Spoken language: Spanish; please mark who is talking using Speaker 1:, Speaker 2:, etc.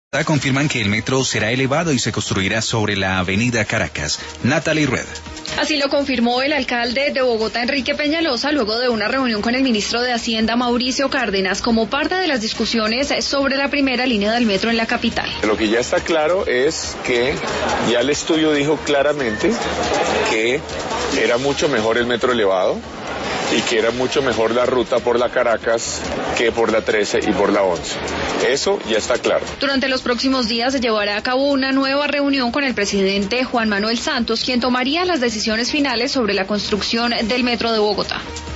Speaker 1: Confirman que el metro será elevado y se construirá sobre la avenida Caracas. Natalie Rueda.
Speaker 2: Así lo confirmó el alcalde de Bogotá, Enrique Peñalosa, luego de una reunión con el ministro de Hacienda, Mauricio Cárdenas, como parte de las discusiones sobre la primera línea del metro en la capital.
Speaker 3: Lo que ya está claro es que ya el estudio dijo claramente que era mucho mejor el metro elevado y que era mucho mejor la ruta por la Caracas que por la 13 y por la 11. Eso ya está claro.
Speaker 2: Durante los próximos días se llevará a cabo una nueva reunión con el presidente Juan Manuel Santos, quien tomaría las decisiones finales sobre la construcción del metro de Bogotá.